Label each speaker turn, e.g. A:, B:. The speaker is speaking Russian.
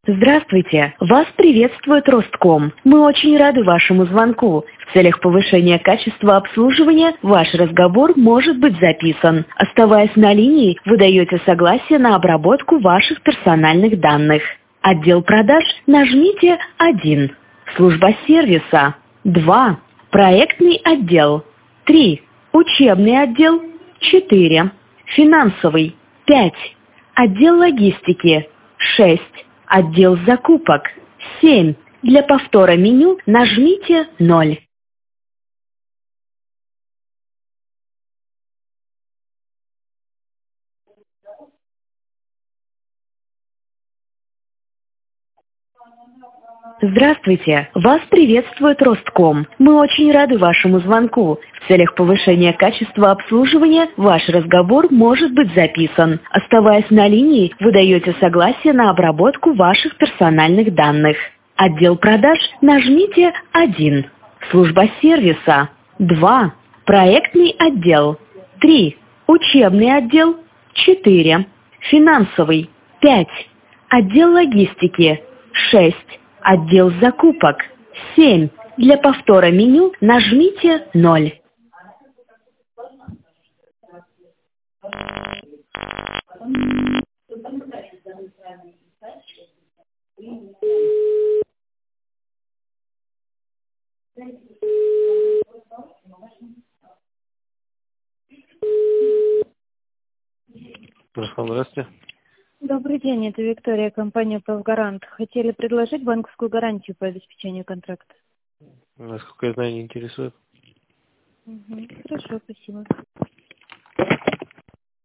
A: Здравствуйте! Вас приветствует Ростком. Мы очень рады вашему звонку. В целях повышения качества обслуживания ваш разговор может быть записан. Оставаясь на линии, вы даете согласие на обработку ваших персональных данных. Отдел продаж нажмите 1. Служба сервиса 2. Проектный отдел 3. Учебный отдел 4. Финансовый 5. Отдел логистики 6. Отдел закупок 7. Для повтора меню нажмите 0. Здравствуйте! Вас приветствует Ростком. Мы очень рады вашему звонку. В целях повышения качества обслуживания ваш разговор может быть записан. Оставаясь на линии, вы даете согласие на обработку ваших персональных данных. Отдел продаж нажмите 1. Служба сервиса 2. Проектный отдел 3. Учебный отдел 4. Финансовый 5. Отдел логистики 6. Отдел закупок 7. Для повтора меню нажмите 0.
B: Руслан, здравствуйте.
C: Добрый день, это Виктория, компания «Правгарант». Хотели предложить банковскую гарантию по обеспечению контракта.
B: Насколько я знаю, не интересует.
C: Хорошо, спасибо.